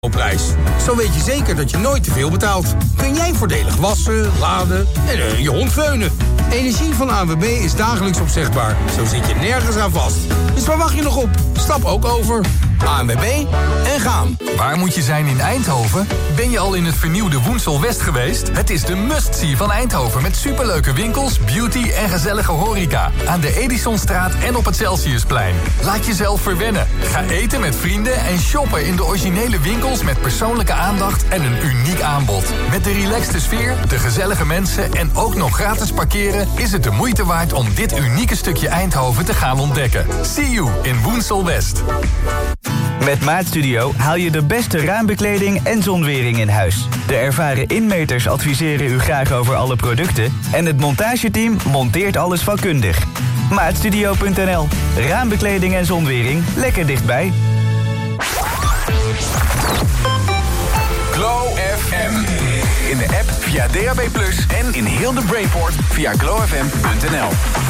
prijs. Zo weet je zeker dat je nooit te veel betaalt. Kun jij voordelig wassen, laden en je hond veunen. Energie van ANWB is dagelijks opzegbaar. Zo zit je nergens aan vast. Dus waar wacht je nog op? Stap ook over. ANWB en gaan. Waar moet je zijn in Eindhoven? Ben je al in het vernieuwde Woensel West geweest? Het is de must-see van Eindhoven met superleuke winkels, beauty en gezellige horeca. Aan de Edisonstraat en op het Celsiusplein. Laat jezelf verwennen. Ga eten met vrienden en shoppen in de originele winkels met persoonlijke aandacht en een uniek aanbod. Met de relaxte sfeer, de gezellige mensen en ook nog gratis parkeren is het de moeite waard om dit unieke stukje Eindhoven te gaan ontdekken. See you in Woensel West. Met Maatstudio haal je de beste raambekleding en zonwering in huis. De ervaren inmeters adviseren u graag over alle producten en het montageteam monteert alles vakkundig. Maatstudio.nl. Raambekleding en zonwering lekker dichtbij. Glow FM. In de app via DAB+ en in heel de Brainport via glowfm.nl.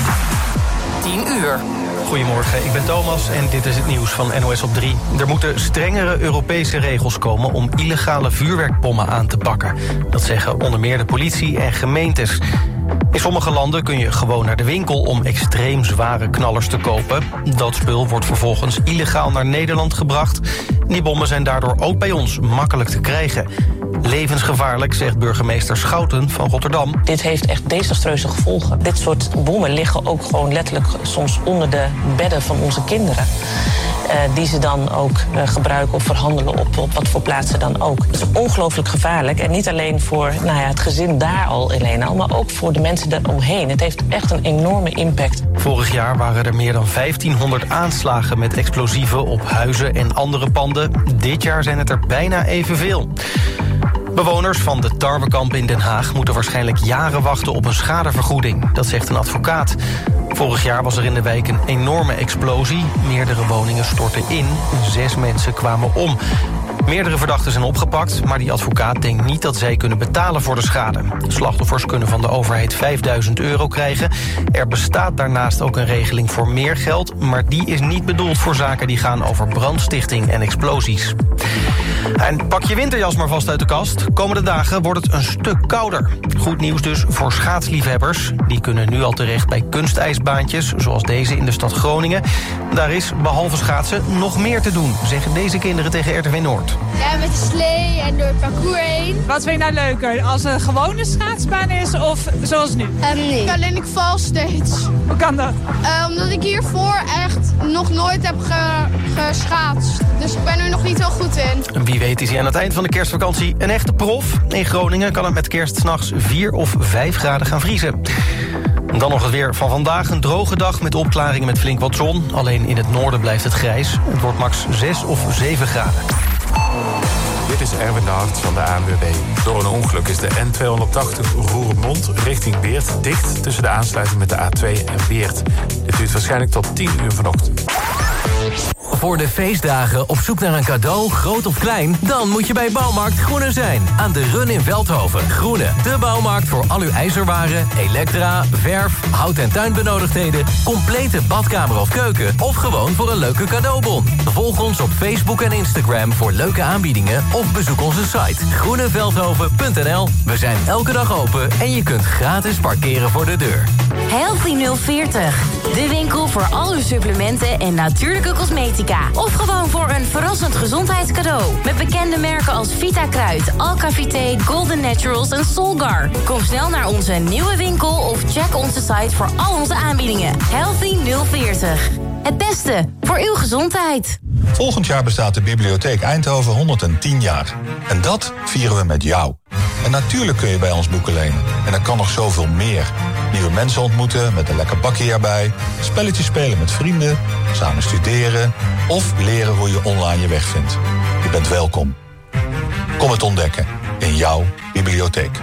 10 uur. Goedemorgen, ik ben Thomas en dit is het nieuws van NOS op 3. Er moeten strengere Europese regels komen om illegale vuurwerkbommen aan te pakken. Dat zeggen onder meer de politie en gemeentes. In sommige landen kun je gewoon naar de winkel om extreem zware knallers te kopen. Dat spul wordt vervolgens illegaal naar Nederland gebracht. Die bommen zijn daardoor ook bij ons makkelijk te krijgen. Levensgevaarlijk, zegt burgemeester Schouten van Rotterdam. Dit heeft echt desastreuze gevolgen. Dit soort bommen liggen ook gewoon letterlijk soms onder de bedden van onze kinderen. Die ze dan ook gebruiken of verhandelen op wat voor plaatsen dan ook. Het is ongelooflijk gevaarlijk. En niet alleen voor het gezin daar alleen al, maar ook voor de mensen daaromheen. Het heeft echt een enorme impact. Vorig jaar waren er meer dan 1500 aanslagen met explosieven op huizen en andere panden. Dit jaar zijn het er bijna evenveel. Bewoners van de Tarwekamp in Den Haag moeten waarschijnlijk jaren wachten op een schadevergoeding. Dat zegt een advocaat. Vorig jaar was er in de wijk een enorme explosie. Meerdere woningen stortten in. 6 mensen kwamen om. Meerdere verdachten zijn opgepakt, maar die advocaat denkt niet dat zij kunnen betalen voor de schade. Slachtoffers kunnen van de overheid €5000 krijgen. Er bestaat daarnaast ook een regeling voor meer geld, maar die is niet bedoeld voor zaken die gaan over brandstichting en explosies. En pak je winterjas maar vast uit de kast. Komende dagen wordt het een stuk kouder. Goed nieuws dus voor schaatsliefhebbers. Die kunnen nu al terecht bij kunstijsbaantjes, zoals deze in de stad Groningen. Daar is, behalve schaatsen, nog meer te doen, zeggen deze kinderen tegen RTV Noord. Ja, met de slee en door het parcours heen. Wat vind je nou leuker? Als een gewone schaatsbaan is of zoals nu? Nee. Alleen ik val steeds. Hoe kan dat? Omdat ik hiervoor echt nog nooit heb geschaatst. Dus ik ben er nog niet heel goed in. En wie weet is hij aan het eind van de kerstvakantie een echte prof. In Groningen kan het met kerst 's nachts 4 of 5 graden gaan vriezen. Dan nog het weer van vandaag. Een droge dag met opklaringen met flink wat zon. Alleen in het noorden blijft het grijs. Het wordt max 6 of 7 graden. Dit is Erwin de Hart van de ANWB. Door een ongeluk is de N280 Roermond richting Weert dicht tussen de aansluiting met de A2 en Weert. Dit duurt waarschijnlijk tot 10 uur vanochtend. Voor de feestdagen op zoek naar een cadeau, groot of klein? Dan moet je bij Bouwmarkt Groene zijn. Aan de Run in Veldhoven. Groene, de bouwmarkt voor al uw ijzerwaren, elektra, verf, hout- en tuinbenodigdheden, complete badkamer of keuken of gewoon voor een leuke cadeaubon. Volg ons op Facebook en Instagram voor leuke aanbiedingen of bezoek onze site groeneveldhoven.nl. We zijn elke dag open en je kunt gratis parkeren voor de deur. Healthy 040. De winkel voor al uw supplementen en natuurlijke cosmetica. Of gewoon voor een verrassend gezondheidscadeau. Met bekende merken als Vita Kruid, Alcavité, Golden Naturals en Solgar. Kom snel naar onze nieuwe winkel of check onze site voor al onze aanbiedingen. Healthy 040. Het beste voor uw gezondheid. Volgend jaar bestaat de Bibliotheek Eindhoven 110 jaar. En dat vieren we met jou. En natuurlijk kun je bij ons boeken lenen. En er kan nog zoveel meer. Nieuwe mensen ontmoeten met een lekker bakje erbij. Spelletjes spelen met vrienden. Samen studeren. Of leren hoe je online je weg vindt. Je bent welkom. Kom het ontdekken in jouw bibliotheek.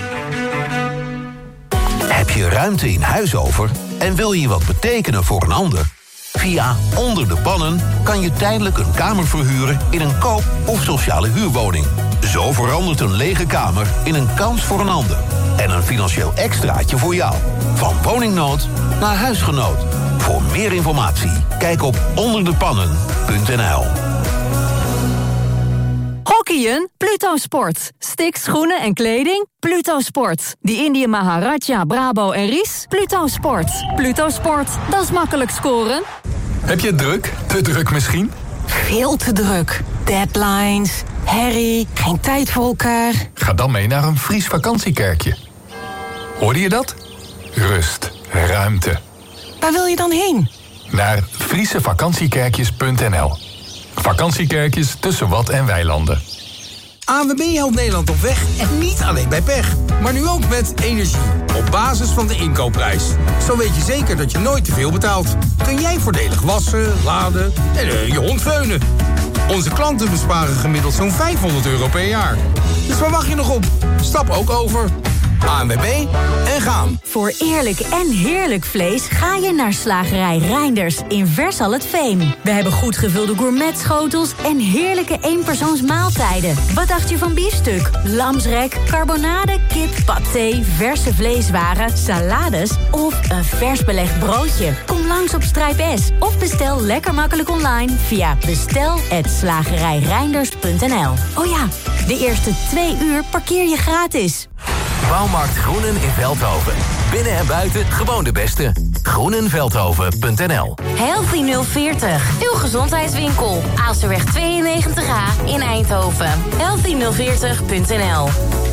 Heb je ruimte in huis over en wil je wat betekenen voor een ander? Via Onder de Pannen kan je tijdelijk een kamer verhuren in een koop- of sociale huurwoning. Zo verandert een lege kamer in een kans voor een ander. En een financieel extraatje voor jou. Van woningnood naar huisgenoot. Voor meer informatie, kijk op onderdepannen.nl. Skiën? Pluto Sport. Sticks, schoenen en kleding? Pluto Sport. Die Indië Maharaja, Brabo en Ries? Pluto Sport. Pluto Sport, dat is makkelijk scoren. Heb je het druk? Te druk misschien? Veel te druk. Deadlines, herrie, geen tijd voor elkaar. Ga dan mee naar een Fries vakantiekerkje. Hoorde je dat? Rust, ruimte. Waar wil je dan heen? Naar friesevakantiekerkjes.nl. Vakantiekerkjes tussen wad en weilanden. ANWB helpt Nederland op weg en niet alleen bij pech. Maar nu ook met energie, op basis van de inkoopprijs. Zo weet je zeker dat je nooit te veel betaalt. Kun jij voordelig wassen, laden en je hond veunen. Onze klanten besparen gemiddeld zo'n €500 per jaar. Dus waar wacht je nog op? Stap ook over. ANWB en gaan. Voor eerlijk en heerlijk vlees ga je naar Slagerij Reinders in Versal-het-Veen. We hebben goed gevulde gourmetschotels en heerlijke eenpersoonsmaaltijden. Wat dacht je van biefstuk, lamsrek, carbonade, kip, paté, verse vleeswaren, salades of een vers belegd broodje? Kom langs op Strijp S of bestel lekker makkelijk online via bestel@slagerijreinders.nl. Oh ja, de eerste 2 uur parkeer je gratis. Bouwmarkt Groenen in Veldhoven. Binnen en buiten gewoon de beste. Groenenveldhoven.nl. Healthy 040, uw gezondheidswinkel. Aalsterweg 92A in Eindhoven. Healthy040.nl.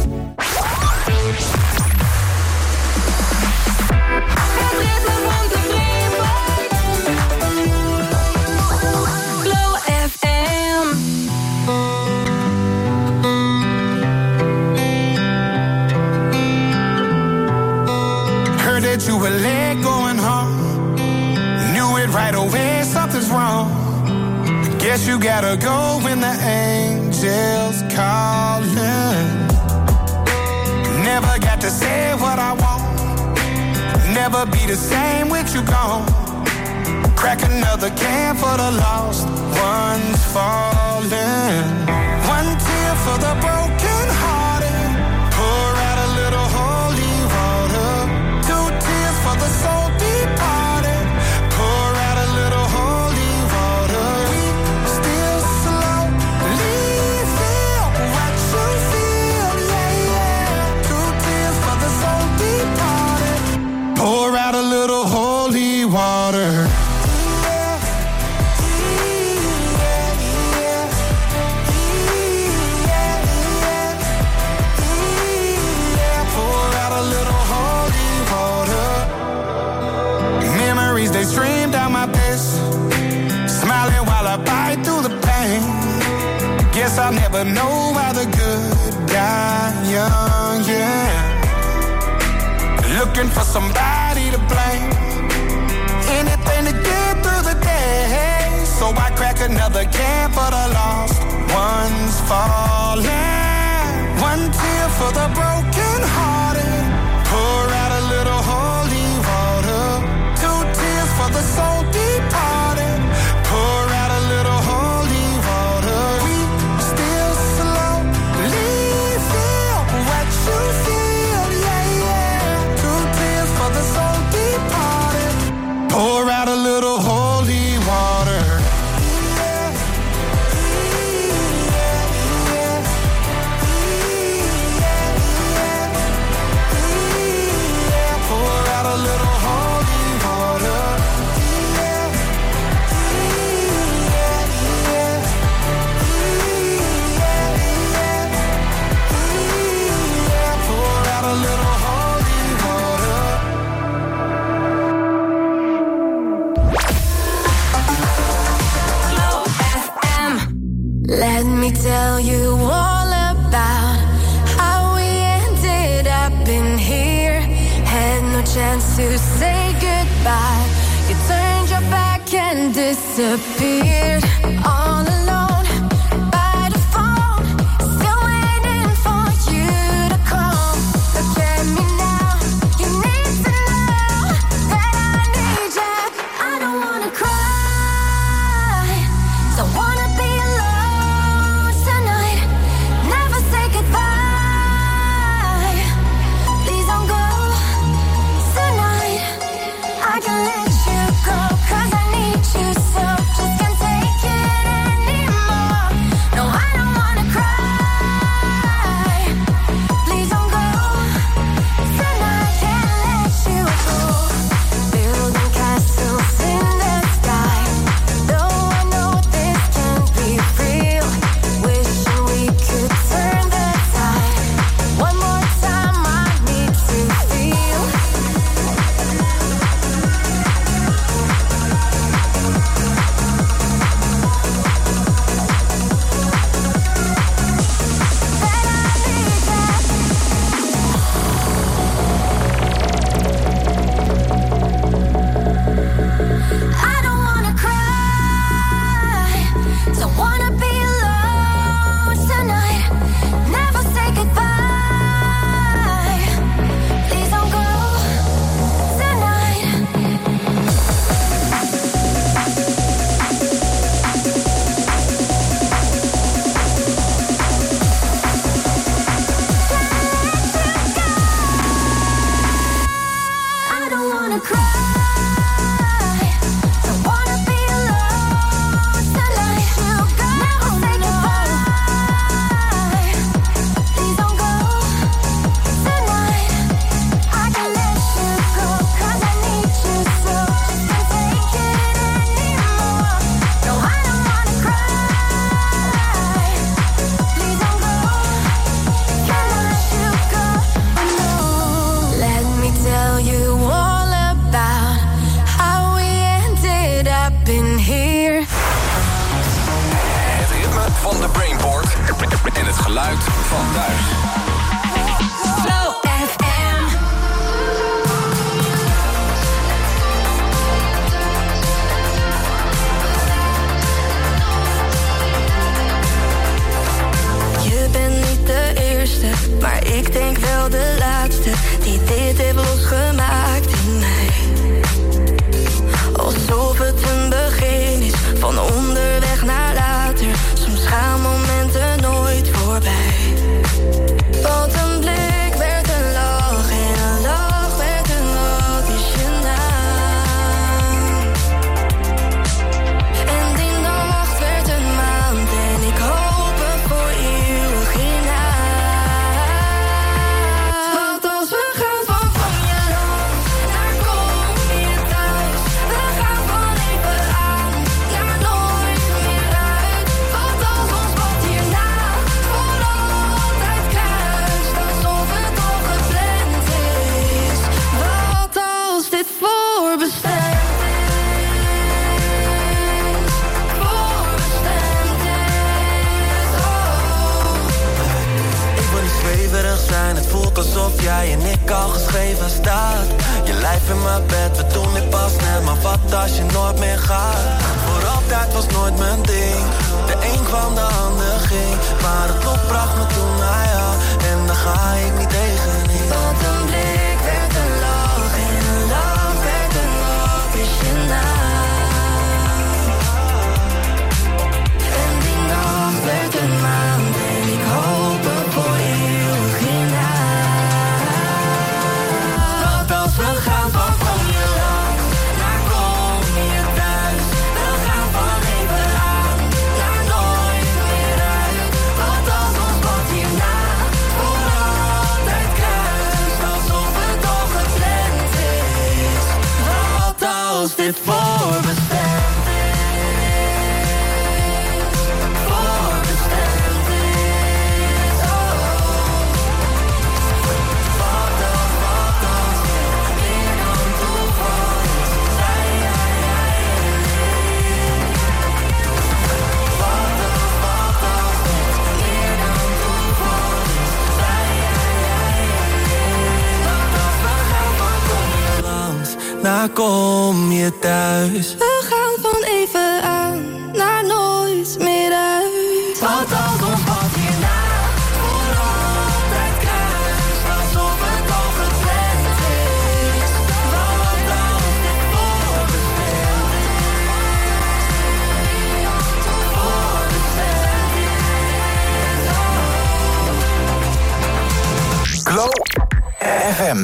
You were late going home. Knew it right away, something's wrong. Guess you gotta go when the angels calling. Never got to say what I want. Never be the same with you gone. Crack another can for the lost ones falling. One tear for the broken hearted. Pour out a little holy water. For the soul departed, pour out a little holy water. We still slowly feel what you feel, yeah, yeah. 2 tears for the soul departed, pour out a little holy water. They stream down my face, smiling while I bite through the pain. Guess I'll never know why the good die young, yeah. Looking for somebody to blame, anything to get through the day. So I crack another can for the lost ones falling. One tear for the broken hearted, pour out a little holy water. 2 tears for the soul departed, pour out a little holy water. We still slowly feel what you feel, yeah, yeah. 2 tears for the soul departed, pour out a little holy water. Pour out a little holy water. Pour out a little holy water. Glow FM. Let me tell you all about how we ended up in here. Had no chance to say goodbye. You turned your back and disappeared. All alone by the phone, still waiting for you to call. Look at me now, you need to know that I need you. I don't wanna cry, don't wanna be alone tonight. Never say goodbye, please don't go tonight. I can let you go, 'cause I need you so. Just can't take it anymore. geluid van thuis. Flow FM. Je bent niet de eerste, maar ik denk wel de laatste die dit heeft losgemaakt in mij. Alsof het een begin is, van onderweg naar later. Soms gaan momenten nooit voorbij. Want een blik werd een lach en een lach werd een wat is je naam. En die nacht werd een maand en ik hoop het voor eeuwig hierna. Want als we gaan van je langs naar kom je thuis. We gaan van even aan naar nooit meer uit. Want als ons pad hierna voor altijd kruist, alsof het al gepland is. Wat als dit voorbestemd is, voorbestemd is, oh. Ik wil niet zweverig zijn, het voelt alsof jij en ik al geschreven staat. Je lijf in mijn bed, we doen dit pas net, maar wat als je nooit meer gaat? Voor altijd was nooit mijn ding, de een kwam, de ander ging. Maar het lot bracht me toen naar jou, en daar ga ik niet tegenin. Want een blik werd een lach en een lach werd een wat is je naam. En die nacht werd een maand en ik hoop het voor eeuwig hierna. Want als we gaan van kom je langs naar kom je thuis. We gaan van even aan naar nooit meer uit. Want als ons pad hierna voor altijd kruist, alsof het al gepland is. Wat als dit voorbestemd is, voorbestemd is, oh. Wat als dit meer dan toeval is, zij, jij en ik. Wat als dit meer dan toeval is, zij, jij en ik. Want als we gaan van kom je Langs naar kom je thuis. We gaan van even aan naar nooit meer uit. Want als ons pad hierna voor altijd kruist, alsof het al gepland is. Wat als dit voorbestemd is, voorbestemd is, oh. Glow FM.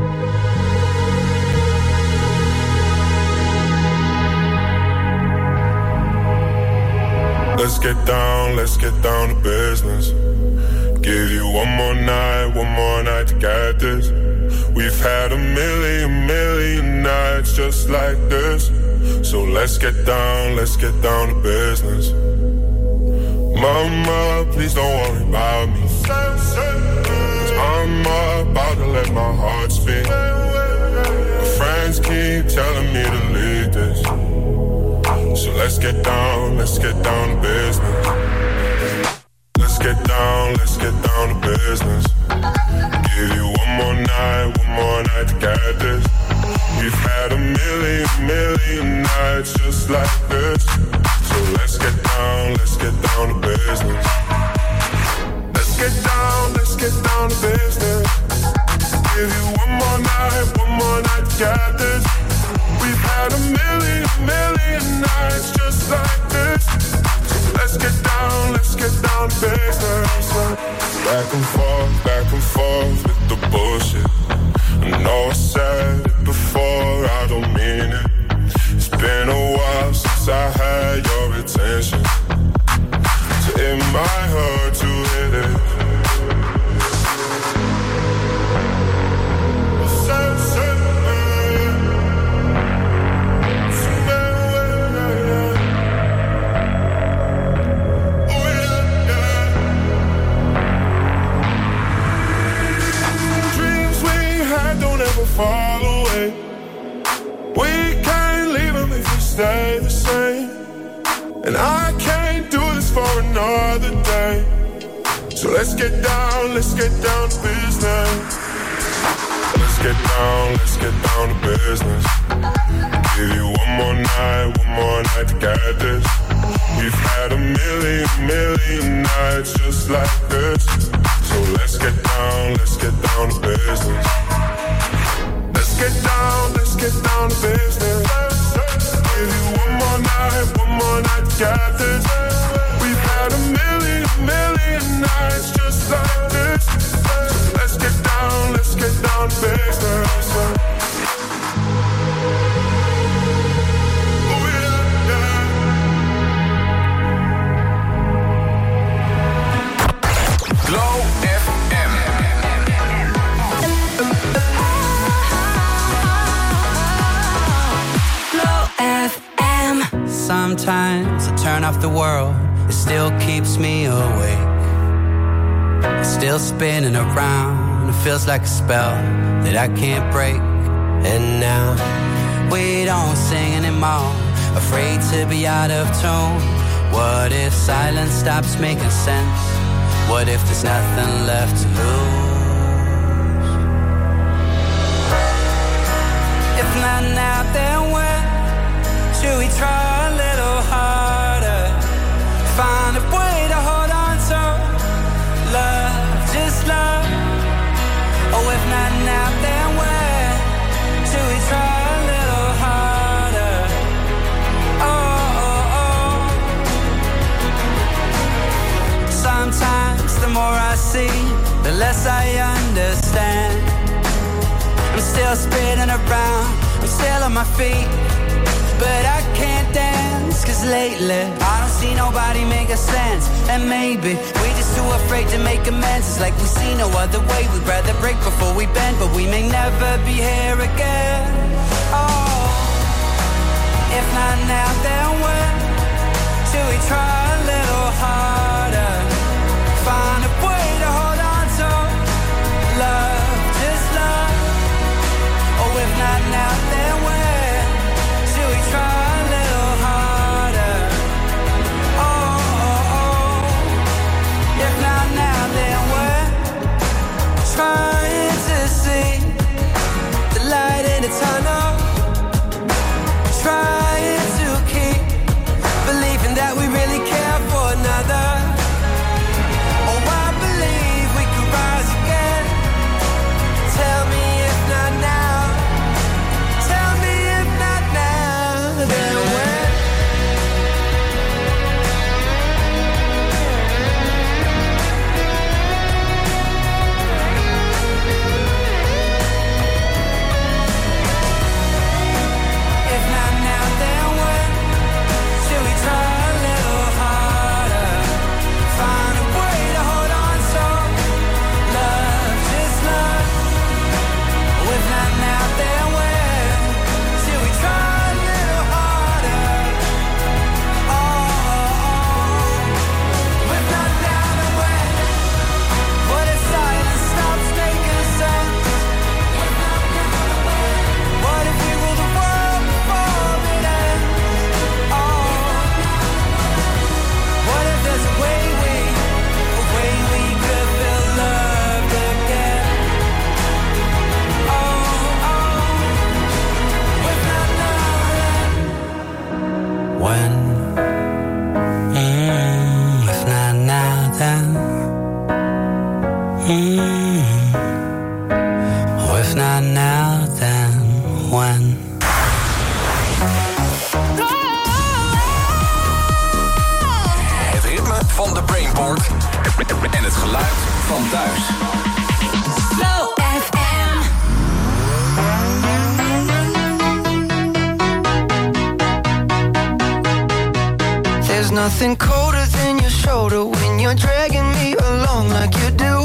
Let's get down to business. Give you one more night to get this. We've had a million nights just like this. So let's get down to business. Mama, please don't worry about me. 'Cause I'm about to let my heart speak. My friends keep telling me to leave this. So let's get down to business. Let's get down to business. Give you one more night to get this. We've had a million nights just like this. So let's get down to business. Let's get down to business. Give you one more night to get this. We've had a million nights just like this. So let's get down to business. Back and forth with the bullshit. I know I said it before, I don't mean it. It's been a while since I had your attention. So it might hurt to hit it. Fall away. We can't leave them if we stay the same. And I can't do this for another day. So let's get down to business. Let's get down to business. Give you one more night to get this. We've had a million nights just like this. So let's get down to business. Let's get down to business. Give you one more night to get this. We've had a million nights just like this. So let's get down to business. Glow FM. Glow FM. Sometimes I turn off the world, it still keeps me awake. It's still spinning around, it feels like a spell that I can't break. And now we don't sing anymore, afraid to be out of tune. What if silence stops making sense? What if there's nothing left to lose? If not now, then when? Should we try a little harder? Find a way to hold on to love, just love. Oh, if not now, then when? Should we try a little harder? Sometimes the more I see, the less I understand. I'm still spinning around, I'm still on my feet, but I can't dance, cause lately I don't see nobody making sense. And maybe we just too afraid to make amends. It's like we see no other way, we'd rather break before we bend, but we may never be here again. Oh, if not now, then when? Should we try a little harder? Find a way to hold on to love, just love. Oh, if not now, then when? Should we try a little harder? Oh. If not now, then when? Trying to see the light in the tunnel. Trying to keep believing that we really care for another. Tell me if not now. Tell me if not now. Then when? If not now, then when? Should we try a little harder? Find a way to hold on to love, just love. If not now, then when? Should we try a little harder? Oh. If not now, then when? What if silence stops making sense? What if we rule the world before it ends? Oh. What if there's a way we could feel loved again? When? If not now, then? Oh, if not now, then when? Het ritme van de Brainport en het geluid van thuis. Glow FM. There's nothing colder than your shoulder when you're dragging me along like you do.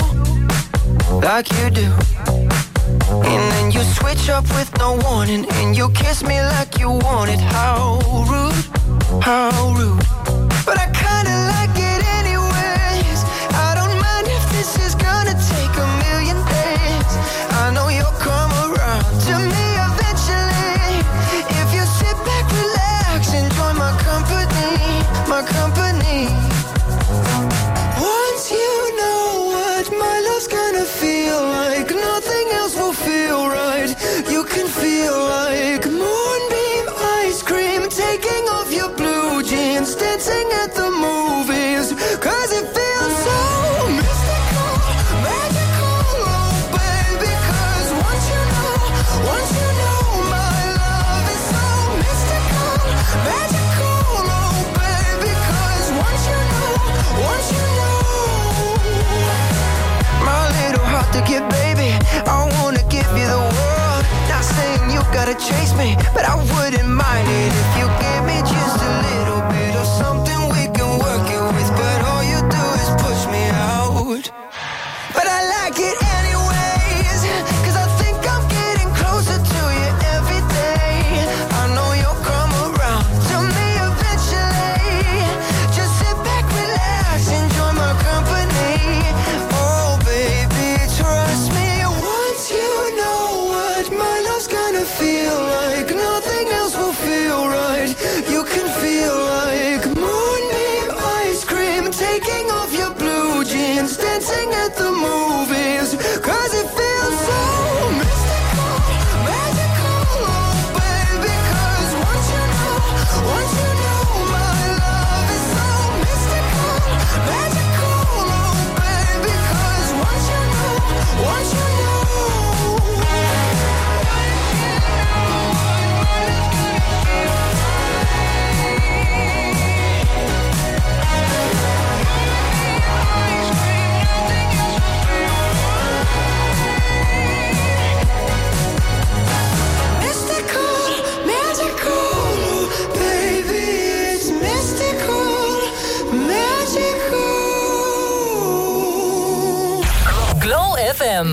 And then you switch up with no warning, and you kiss me like you want it. How rude, but I kinda like it anyways. I don't mind if this is gonna take a million days. I know you'll come around to me eventually. If you sit back, relax, enjoy my company. Once you know try to chase me, but I wouldn't mind it if you give me just a little bit of something we can work it with. But all you do is push me out. But I like it anyways, 'cause I think I'm getting closer to you every day. I know you'll come around to me eventually. Just sit back, relax, enjoy my company. Oh baby, trust me, once you know what my love's gonna feel like, nothing else will feel right. You can feel like moonbeam ice cream, taking off your blue jeans, dancing at the movies, 'cause it feels so mystical, magical, oh baby. 'Cause once you know my love is so mystical, magical, oh baby. 'Cause once you know mystical, magical, baby, it's mystical, magical. Glow FM.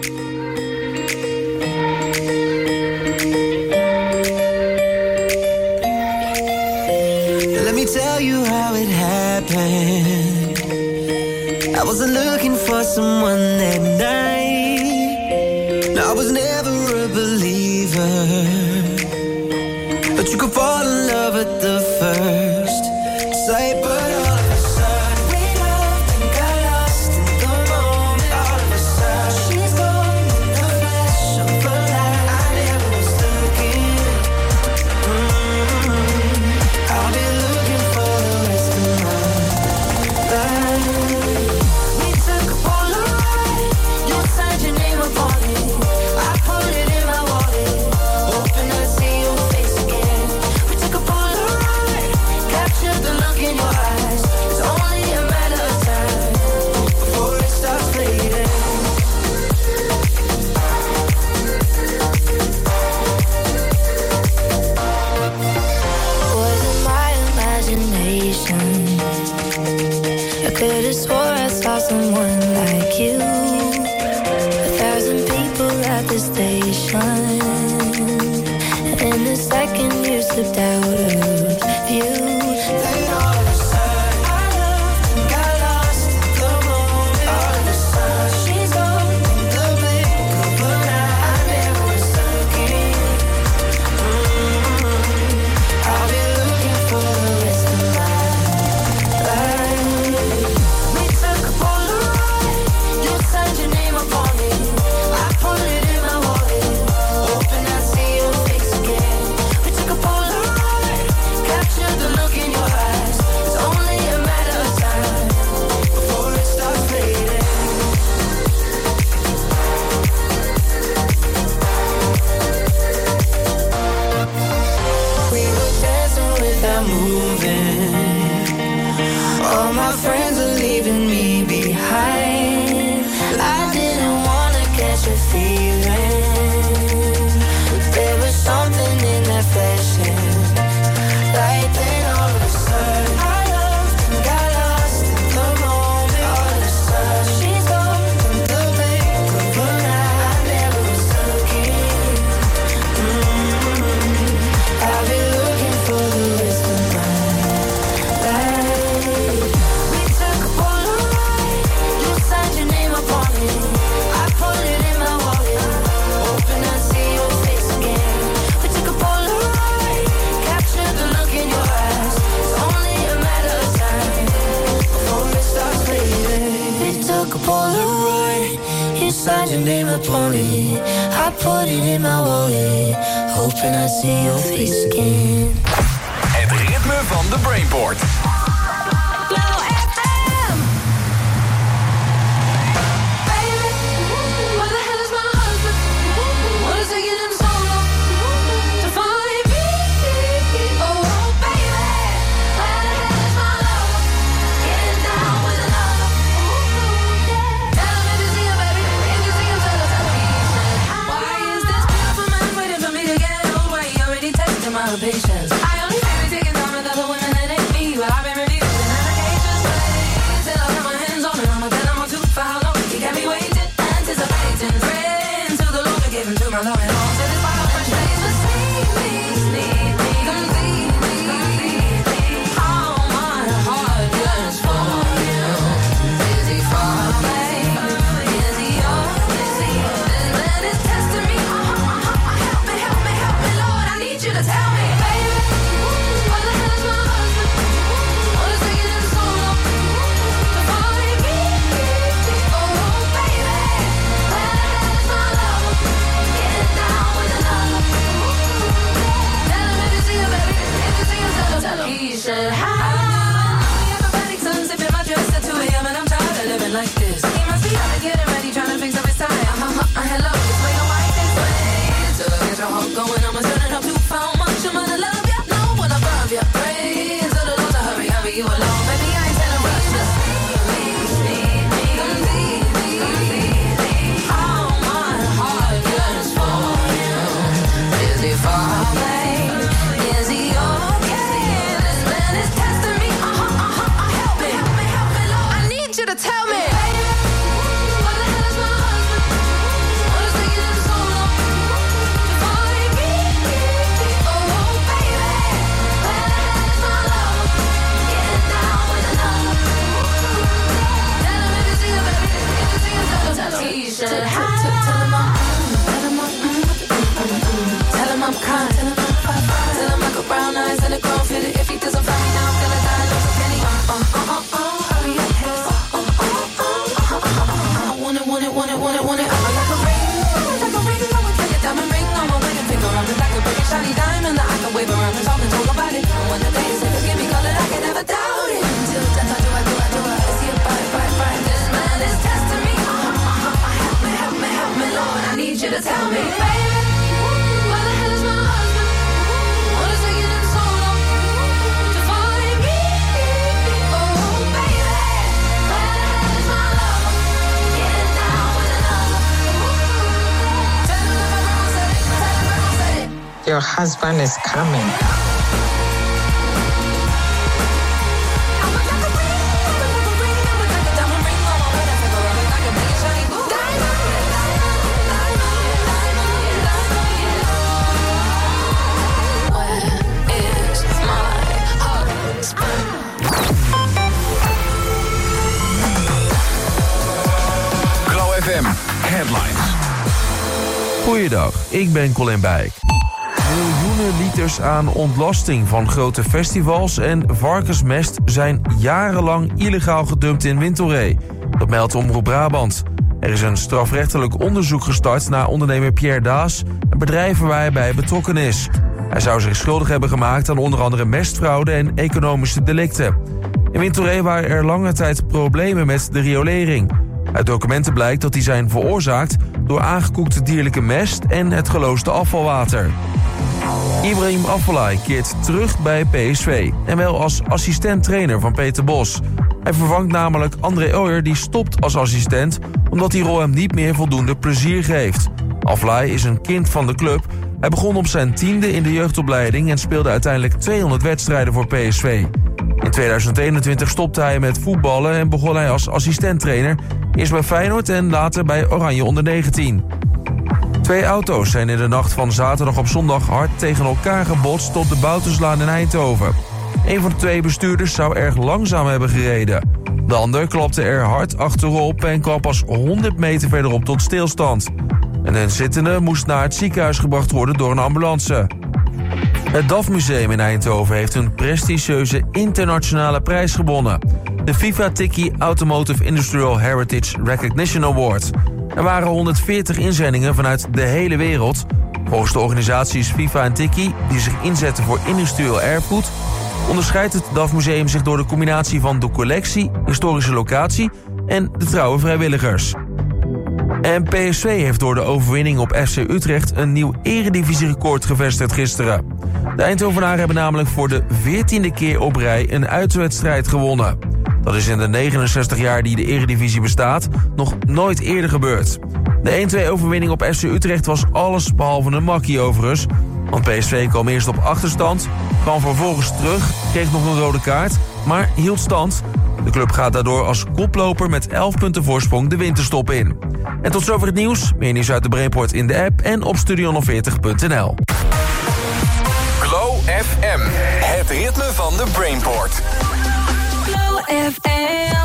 Let me tell you how it happened. I wasn't looking for someone that night. No, I was never a believer, but you could fall in love at the first sight. But all of a sudden we loved and got lost in the moment. All of a sudden she's gone in the flash of a light. I never was looking. I'll be looking for the rest of my life. We took a Polaroid, you signed your name upon it. I put it in my wallet, hoping I'd see your face again. We took a Polaroid, captured the look in your eyes. It's only a matter of time before it starts fading. Was it my imagination? I could have swore I saw someone like you. 1,000 people at the station, and the second you slipped out of view, Then all of a sudden I loved and got lost in the moment. All of a sudden she's gone in the blink of an eye. I never was looking. I'll be looking for the rest of my life. We took a Polaroid, you signed your name upon it. I put it in my wallet, hoping I'd see your face again. We took a Polaroid, captured the look in your eyes. It's only a matter of time before it starts fading. We were dancing without moving. All my friends are leaving me behind. I didn't wanna catch a feeling, but there was something in that fashion. Right then, all of a sudden, I loved and got lost in the moment. All of a sudden, she's gone in the blink of an eye. I never was looking. I'll be looking for the rest of my life. We took a Polaroid, you signed your name upon it. I put it in my wallet, hoping I'd see your face again. We took a Polaroid, captured the look in your eyes. It's only a matter of time before it starts fading. We took a Polaroid, you signed your name upon it. I put it in my wallet, hoping I'd see your face again. Het ritme van de Brainport. Why is this beautiful man waiting for me to get loving all to this wild fresh days. Just need me, come need me. All my heart yearns for you. Is he far away? Is he yours? This man is testing me. Help me, help me, help me, Lord. I need you to tell me, baby. What the hell is my husband? What is taking him so long to find me? Oh, baby. Where the hell is my lover? Get down with another. Tell him if you see him, baby. If you see him, tell him. He should have. Everybody sun sipping my dress at 2 a.m. and I'm tired of living like this. He must be out to getting ready, trying to fix up his tie. Hello, just wait on white this way. So get your heart going, I'ma turn it up to found much. I'm gonna love ya, no one above ya. Pray to the Lord to hurry, hurry you along. Baby, I ain't telling rush. Just need me, come need me. All my heart yearns for you. Is he far away? Is he okay? This man is testing me. Help me, help me, help me, Lord. I need you to tell me. What the hell is my husband? What is taking him so long to find me? Oh, baby. Where the hell is my lover? Get down with another. Tell him if you see him, baby. If you see him, tell him. He should have. Tell him I'm kind. Tell him I got brown eyes and a grown fitted. If he doesn't find me now, I'm gonna die. Lose a penny. Hurry up, hey. I want it, want it, want it, want it, want it. I'm like a ring, like a ring. I would take a diamond ring on my wedding finger. I'm just like a pretty shiny diamond that I can wave around and talk about it. And when the day is over, give me color, I can never doubt it. Until death, I do. Is he a bite? This man is testing me. Help me, Lord. I need you to tell me, baby. Where the hell is my husband? What is taking him so long to find me? Oh, baby. Where the hell is my lover? Get down with another. Tell him that my grandma said it. Tell him grandma said it. Your husband is coming. Glow FM Headlines. Goeiedag, ik ben Colin Bijk. Miljoenen liters aan ontlasting van grote festivals en varkensmest zijn jarenlang illegaal gedumpt in Wintelree. Dat meldt Omroep Brabant. Er is een strafrechtelijk onderzoek gestart naar ondernemer Pierre Daas, een bedrijf waar hij bij betrokken is. Hij zou zich schuldig hebben gemaakt aan onder andere mestfraude en economische delicten. In Wintelree waren er lange tijd problemen met de riolering. Uit documenten blijkt dat die zijn veroorzaakt door aangekoekte dierlijke mest en het geloosde afvalwater. Ibrahim Afellay keert terug bij PSV en wel als assistent-trainer van Peter Bos. Hij vervangt namelijk André Ooyer, die stopt als assistent omdat die rol hem niet meer voldoende plezier geeft. Afellay is een kind van de club. Hij begon op zijn 10e in de jeugdopleiding en speelde uiteindelijk 200 wedstrijden voor PSV. In 2021 stopte hij met voetballen en begon hij als assistent-trainer. Eerst bij Feyenoord en later bij Oranje onder 19. 2 auto's zijn in de nacht van zaterdag op zondag hard tegen elkaar gebotst op de Bouterslaan in Eindhoven. Een van de 2 bestuurders zou erg langzaam hebben gereden. De ander klapte er hard achterop en kwam pas 100 meter verderop tot stilstand. En een zittende moest naar het ziekenhuis gebracht worden door een ambulance. Het DAF Museum in Eindhoven heeft een prestigieuze internationale prijs gewonnen. De FIFA Tiki Automotive Industrial Heritage Recognition Award. Er waren 140 inzendingen vanuit de hele wereld. Volgens de organisaties FIFA en Tiki, die zich inzetten voor industrieel erfgoed, onderscheidt het DAF Museum zich door de combinatie van de collectie, historische locatie en de trouwe vrijwilligers. En PSV heeft door de overwinning op FC Utrecht een nieuw eredivisierecord gevestigd gisteren. De Eindhovenaren hebben namelijk voor de 14e keer op rij een uitwedstrijd gewonnen. Dat is in de 69 jaar die de eredivisie bestaat nog nooit eerder gebeurd. De 1-2 overwinning op FC Utrecht was alles behalve een makkie overigens. Want PSV kwam eerst op achterstand, kwam vervolgens terug, kreeg nog een rode kaart, maar hield stand. De club gaat daardoor als koploper met 11 punten voorsprong de winterstop in. En tot zover het nieuws. Meer nieuws uit de Brainport in de app en op studio040.nl. Glow FM, het ritme van de Brainport. Glow FM.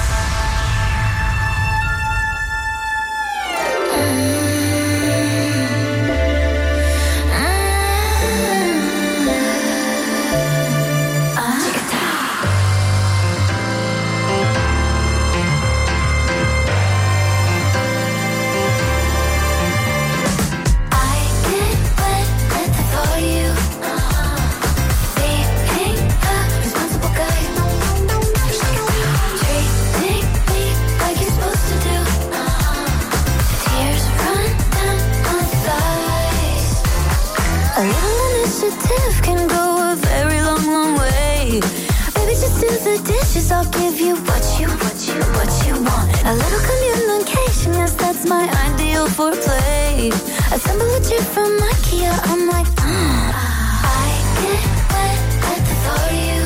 I'll give you what you want. A little communication, yes, that's my ideal foreplay. Assemble a chair from IKEA, I'm like, I get wet the thought of you.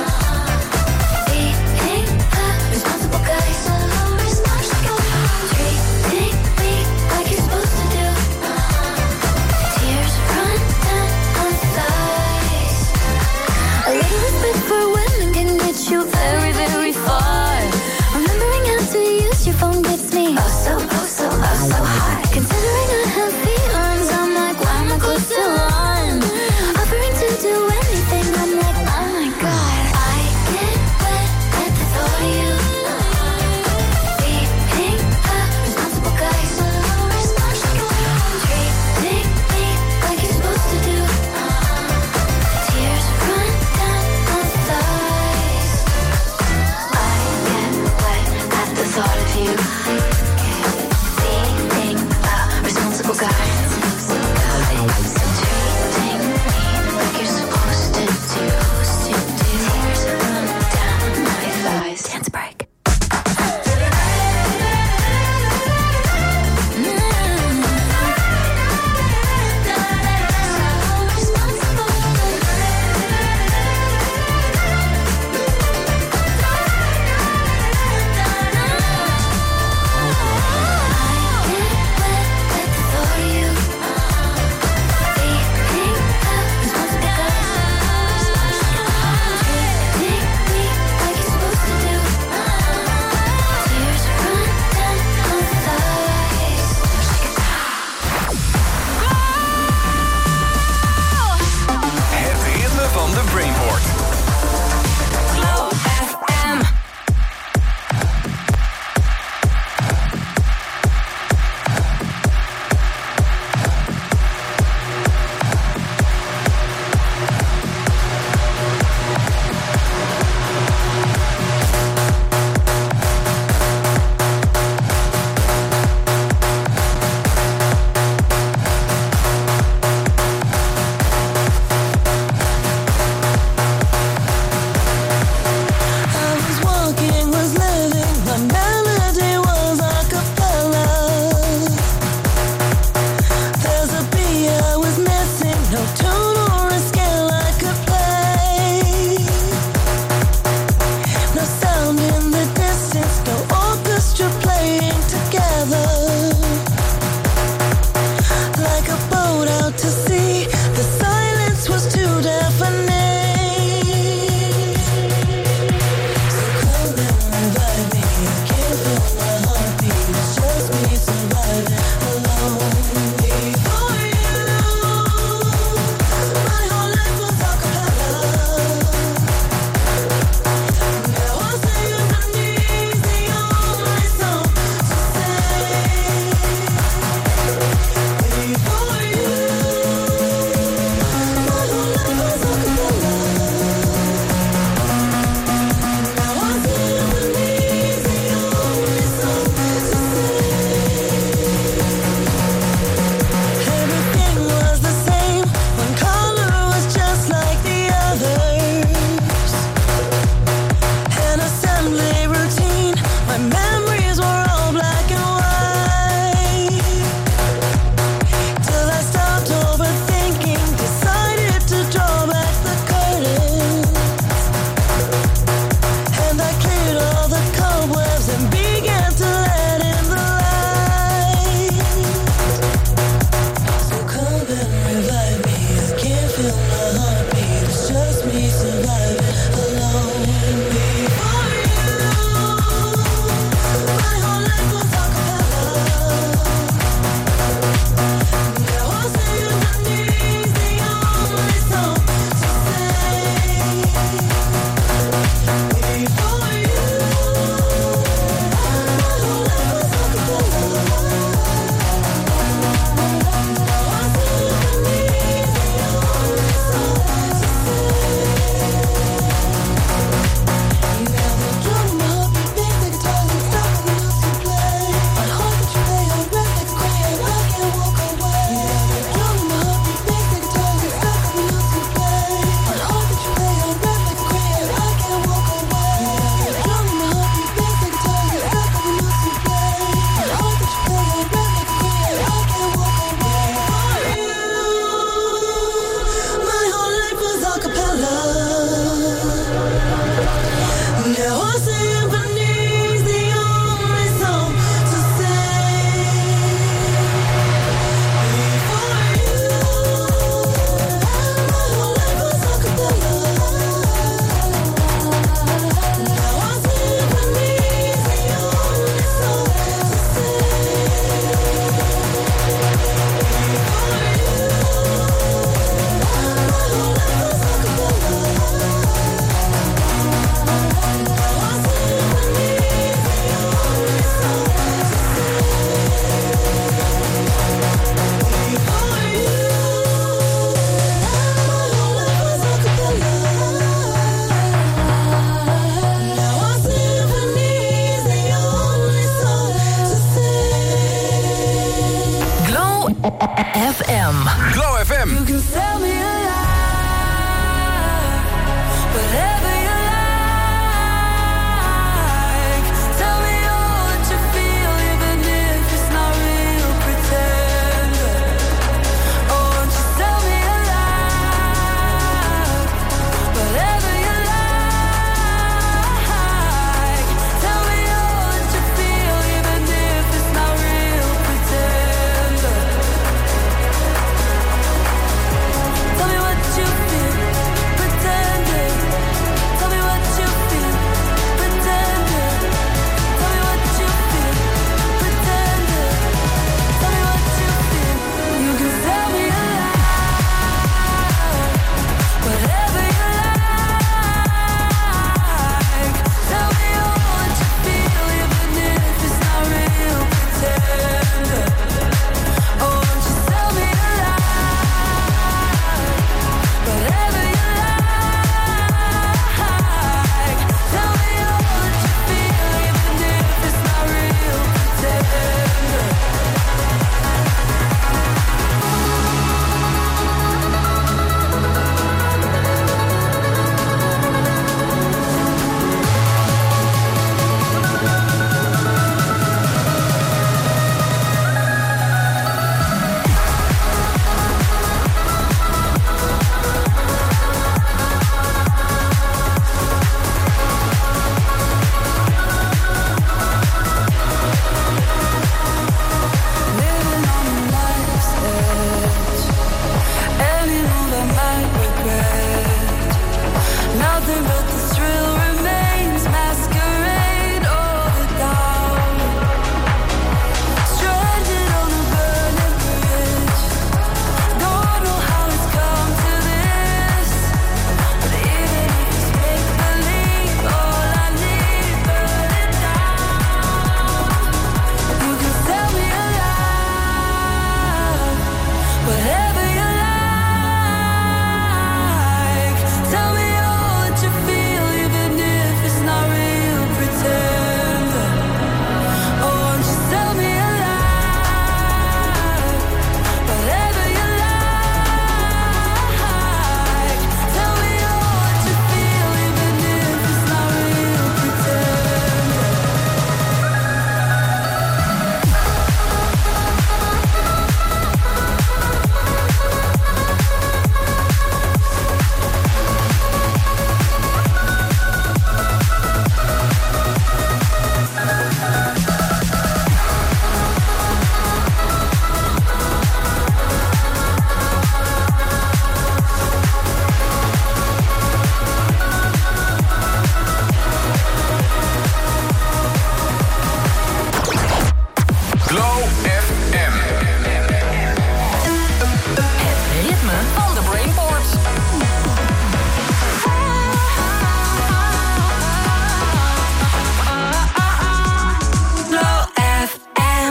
Being a responsible guy, so responsible. Treating me like you're supposed to do. Tears run down my thighs. A little respect for women can get you very, very far. Remembering how to use your phone gets me so high. Considering I have feelings, I'm like, why am I close to one? Offering to do anything, I'm like, oh my god. FM. Glow FM. You can tell me a lie, whatever you like. Tell me all that you feel, even if it's not real. Pretend. Oh, won't you tell me a lie, whatever you like. Tell me all that you feel, even if it's not real. Pretend. Tell me what you feel, pretend it. Tell me what you feel, pretend it. Tell me what you feel, pretend it. Tell me what you feel. You can tell me a lie, whatever you like. Tell me all that you feel, even if it's not real. Pretend it. Oh, won't you tell me a lie, whatever you like. Tell me all that you feel, even if it's not real. Pretend. Living on life's edge, any move I might regret. Nothing but the thrill remains, masquerade over doubt. Stranded on a burning bridge, don't know how it's come to this. But even if it's make believe, all I need, burn it down. You can tell me a lie, whatever you like. Tell me all that you feel, even if it's not real. Pretend. Oh, won't you tell me a lie, whatever you like. Tell me all that you feel, even if it's not real. Pretend. Glow FM. Het ritme van de Brainport. Glow FM.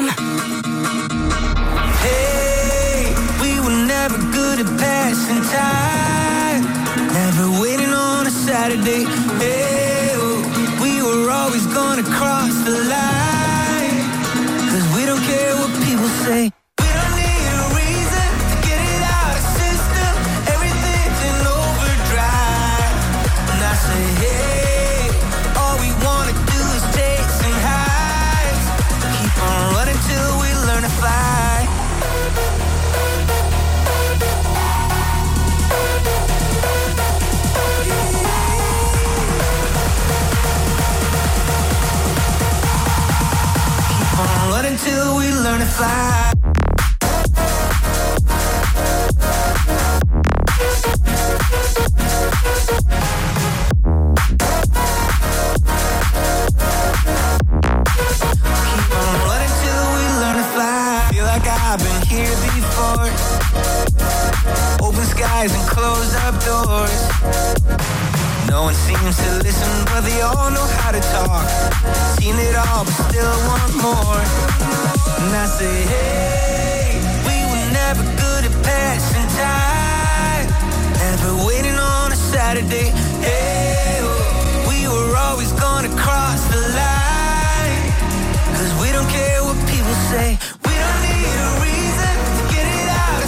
Hey, we were never good at passing time. Never waiting on a Saturday. Hey, we were always gonna cross the line. 'Cause we don't care what people say. We don't need a reason to get it out of system. Everything's in overdrive. And I say, hey, all we wanna do is take some highs. Keep on running till we learn to fly. Keep on running till we learn to fly. Keep on running till we learn to fly. Feel like I've been here before. Open skies and closed up doors. No one seems to listen, but they all know how to talk. Seen it all, but still want more. And I say, hey, we were never good at passing time. Never waiting on a Saturday. Hey, we were always gonna cross the line. 'Cause we don't care what people say. We don't need a reason to get it out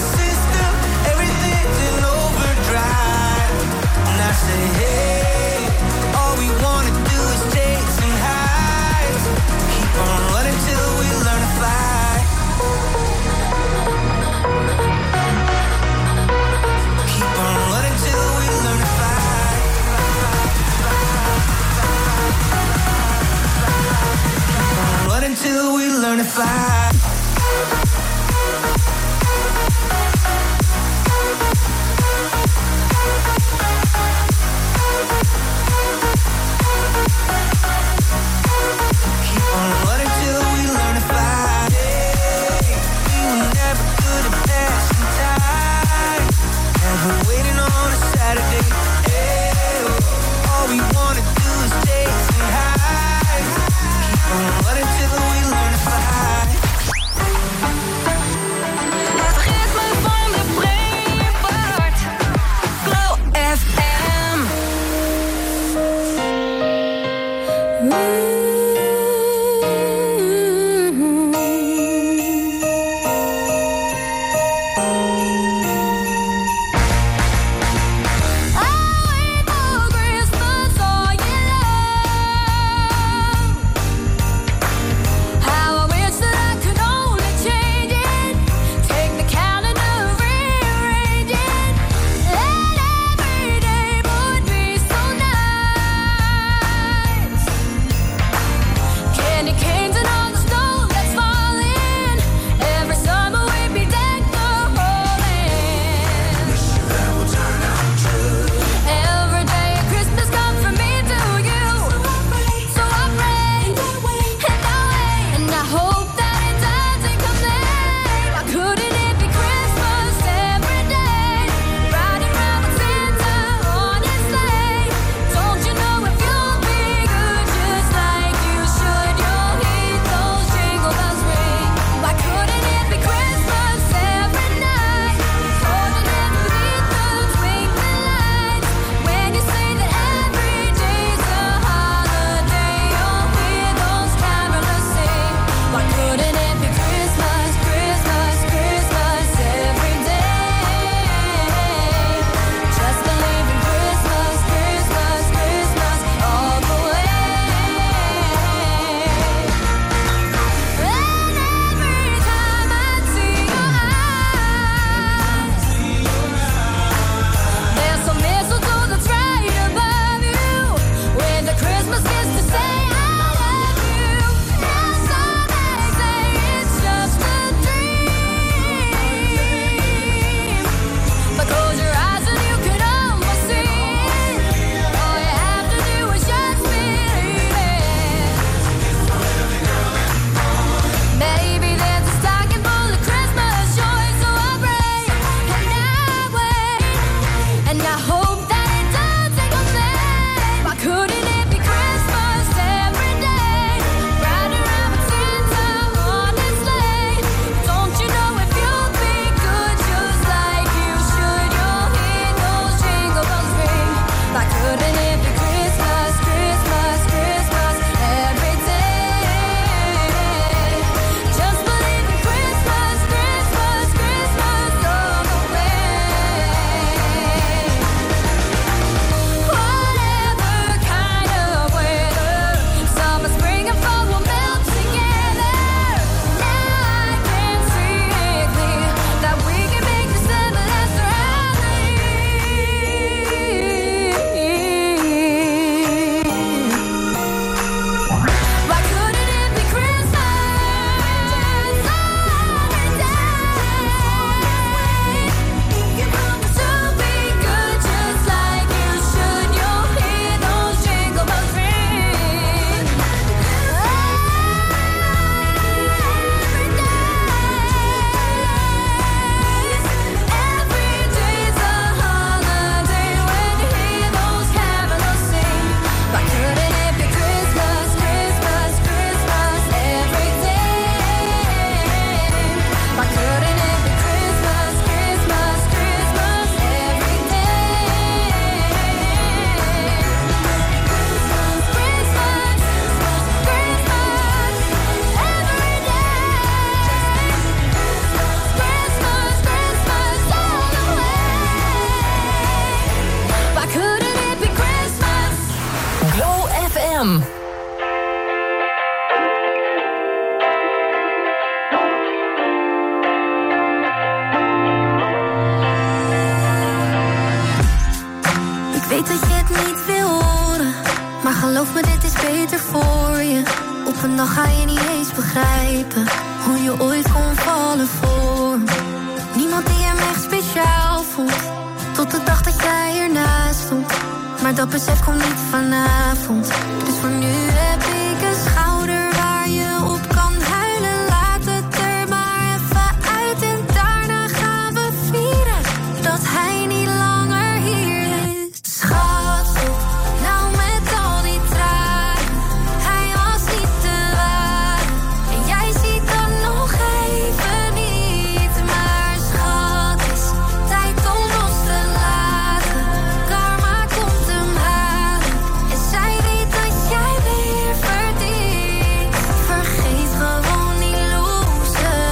beter voor je. Op een dag ga je niet eens begrijpen hoe je ooit kon vallen voor me. Niemand die hem echt speciaal vond, tot de dag dat jij ernaast stond. Maar dat besef komt niet vanavond. Dus voor nu heb ik een schouder waar je op kan huilen. Laat het er maar even uit en daarna gaan we vieren dat hij niet langer hier is. Schat, nou met al die tranen, hij was niet te waar. En jij ziet dan nog even niet. Maar schat, is tijd om los te laten. Karma komt hem halen en zij weet dat jij weer verdient. Vergeet gewoon die loser.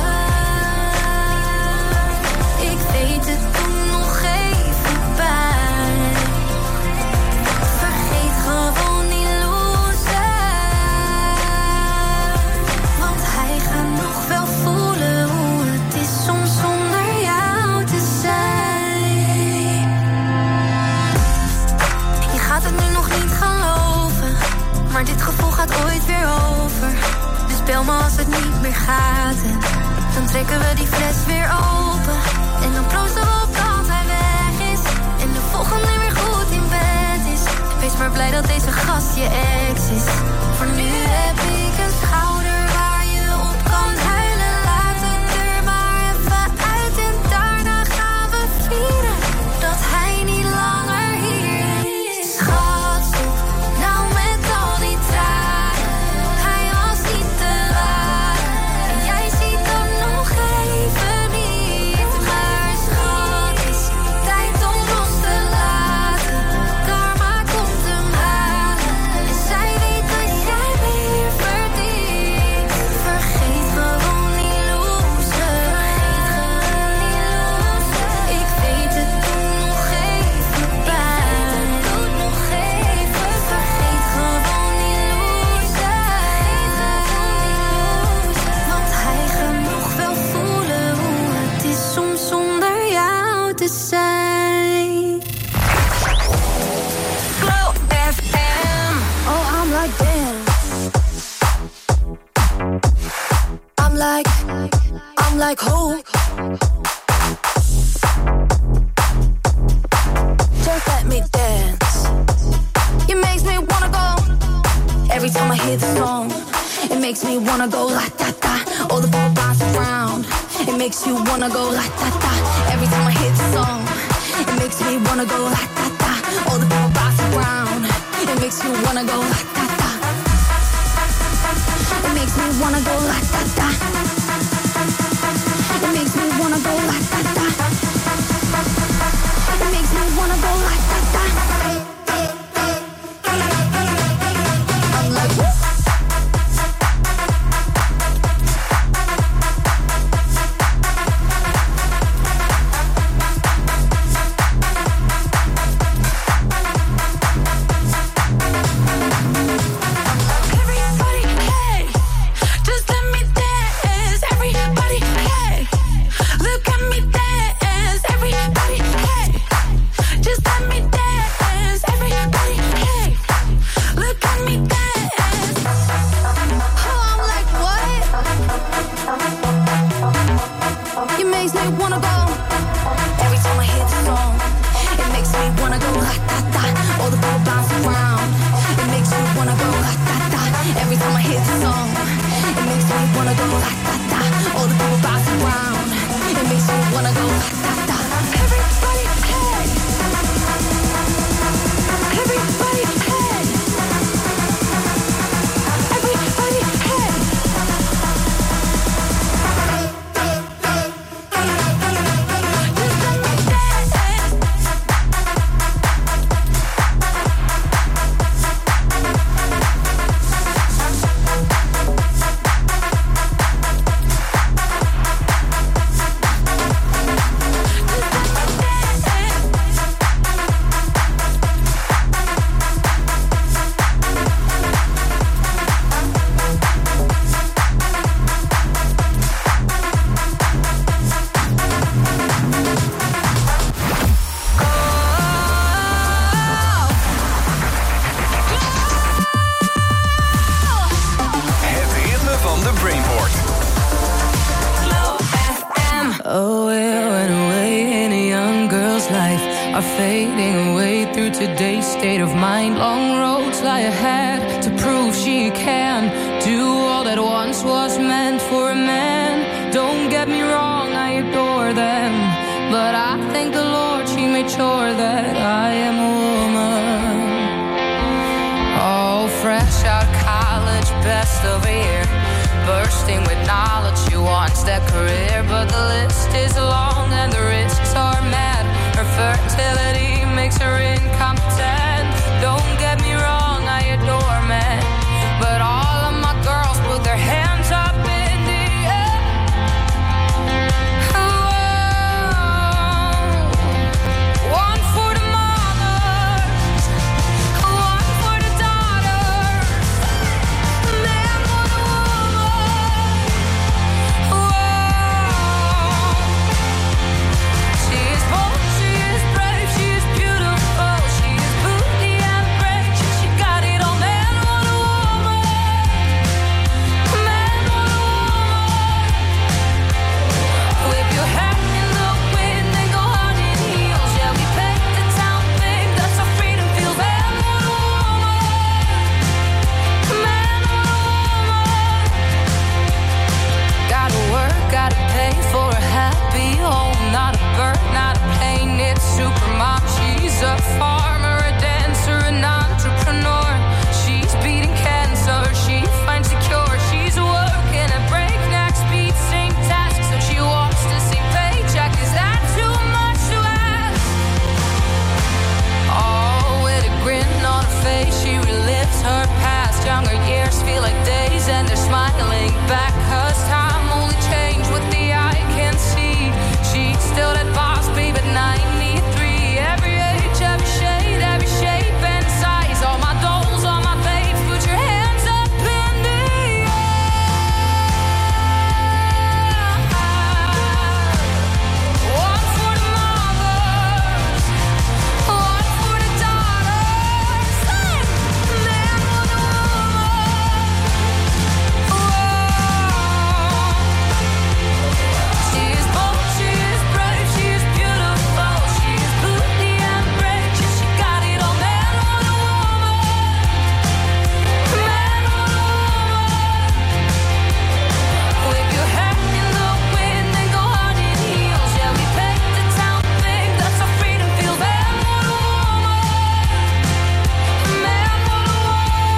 Ik weet het toen nog even pijn. Vergeet gewoon die loser. Want hij gaat nog wel voelen hoe het is soms zonder jou te zijn. Je gaat het nu nog niet geloven, maar dit gevoel gaat ooit weer over. Dus bel me als het niet meer gaat en dan trekken we die fles weer open. En dan proosten we op dat hij weg is en de volgende weer goed in bed is. Wees maar blij dat deze gast je ex is. Voor nu heb ik een schouder waar je op kan huilen. Laat het er maar even uit en daarna gaan we vieren dat hij niet langer hier is. Schat, stop nou met al die tranen, hij was niet te waar. En jij ziet dan nog even niet. Maar schat, is tijd om los te laten. Karma komt hem halen en zij weet dat jij weer verdient. Vergeet gewoon die loser. Ik weet het toen nog even pijn. Vergeet gewoon die loser. Want hij gaat nog wel voelen hoe het is soms zonder jou te zijn. Glow FM. Oh, I'm like damn. I'm like who? Just let me dance. It makes me wanna go. Every time I hear the song, it makes me wanna go la da da. All the ball bounce around. It makes you wanna go la da da. Every time I hear the song, it makes me wanna go la da da. All the ball bounce around. It makes you wanna go la da da. It makes me wanna go la da da. It makes me wanna go la da da. It makes me wanna go la da da. I'm like woo. Everybody, hey, just let me dance. Everybody, hey, look at me dance. Everybody, hey, just let me dance. Everybody, hey, look at me dance. Oh, I'm like, what? It makes me wanna go. Every time I hear the song, it makes me wanna go la da da. All the ball bounce around. It makes me wanna go la da da. Every time I hear the song, it makes me wanna go la da da. All the ball bounce around. It makes me wanna go la da da. Everybody, hey. Everybody, hey. Everybody, hey. are fading away through today's state of mind. Long roads lie ahead to prove she can do all that once was meant for a man. Don't get me wrong, I adore them, but I thank the Lord she made sure that I am a woman. Oh, fresh out of college, best of a year, bursting with knowledge, she wants that career, but the list is long and the risks are mad. Her fertility makes her incompetent. Don't get me wrong, I adore men, but all of my girls put their hands up in the air. Oh, one for the mothers, one for the daughters, man for the woman. Oh, she is bold, she is brave, she is beautiful, she is booty and brave, she got it all. Man, what a woman, man, what a woman. Whip your hair in the wind and go hard in heels. Yeah, we paint the town big, that's how freedom feels. Man, what a woman, man, what a woman. Gotta work, gotta pay for a happy home. Not a bird, not a plane, it's supermom. She's a farmer, a dancer, an entrepreneur. She's beating cancer, she finds the cure. She's working at breakneck speed, same task, so she walks the same paycheck. Is that too much to ask? Oh, with a grin on her face, she relives her past. Younger years feel like days and they're smiling back, 'cause time only changed what the eye can see. She's still that boss babe at 93. Every age, every shade, every shape and size. All my dolls, all my babes, put your hands up in the air. One for the mothers, one for the daughters. Hey, man, what a woman. She is bold, she is brave, she is beautiful, she is booty and brave, she got it all. Man, what a woman, man, what a woman. Whip your hair in the wind and go hard in heels. Yeah, we paint the town big, that's how freedom feels. Man, what a woman, man, what a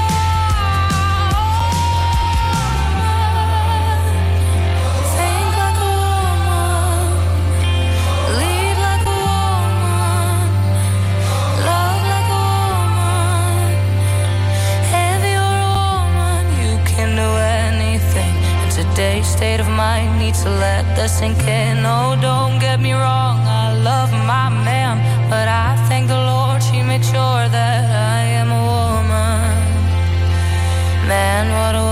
woman. Think like a woman, lead like a woman, love like a woman. If you're a woman, you can do anything. And today's state of mind needs to let that sink in. Oh, don't get me wrong, I love my man, but I thank the Lord she made sure that I am a woman. Man, what a woman.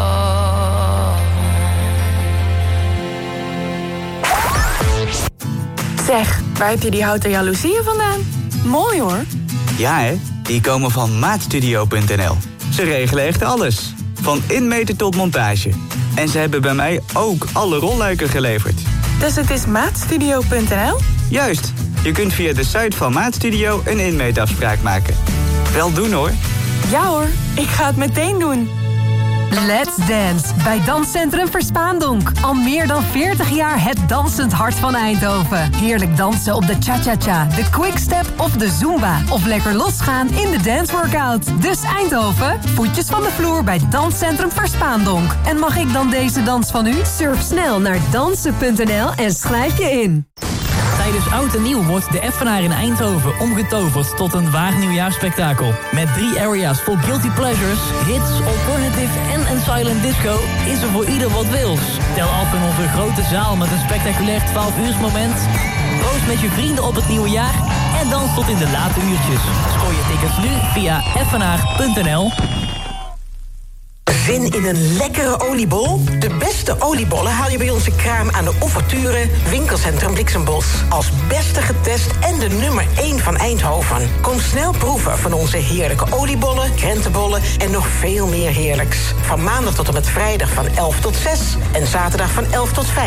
Zeg, waar heb je die houten jaloezieën vandaan? Mooi hoor. Ja hè, die komen van maatstudio.nl. Ze regelen echt alles. Van inmeten tot montage. En ze hebben bij mij ook alle rolluiken geleverd. Dus het is maatstudio.nl? Juist, je kunt via de site van Maatstudio een inmeetafspraak maken. Wel doen hoor. Ja hoor, ik ga het meteen doen. Let's Dance bij Danscentrum Verspaandonk. Al meer dan 40 jaar het dansend hart van Eindhoven. Heerlijk dansen op de cha-cha-cha, de quickstep of de zumba. Of lekker losgaan in de dance workout. Dus Eindhoven, voetjes van de vloer bij Danscentrum Verspaandonk. En mag ik dan deze dans van u? Surf snel naar dansen.nl en schrijf je in. Tijdens Oud en Nieuw wordt de Effenaar in Eindhoven omgetoverd tot een waar nieuwjaarsspektakel. Met 3 area's vol guilty pleasures, hits, alternative en silent disco is er voor ieder wat wils. Tel af in onze grote zaal met een spectaculair 12-uursmoment. Proost met je vrienden op het nieuwe jaar en dans tot in de late uurtjes. Scoor je tickets nu via effenaar.nl. Zin in een lekkere oliebol? De beste oliebollen haal je bij onze kraam aan de Ouverture, winkelcentrum Blixenbos. Als beste getest en de nummer 1 van Eindhoven. Kom snel proeven van onze heerlijke oliebollen, krentenbollen en nog veel meer heerlijks. Van maandag tot en met vrijdag van 11 tot 6 en zaterdag van 11 tot 5.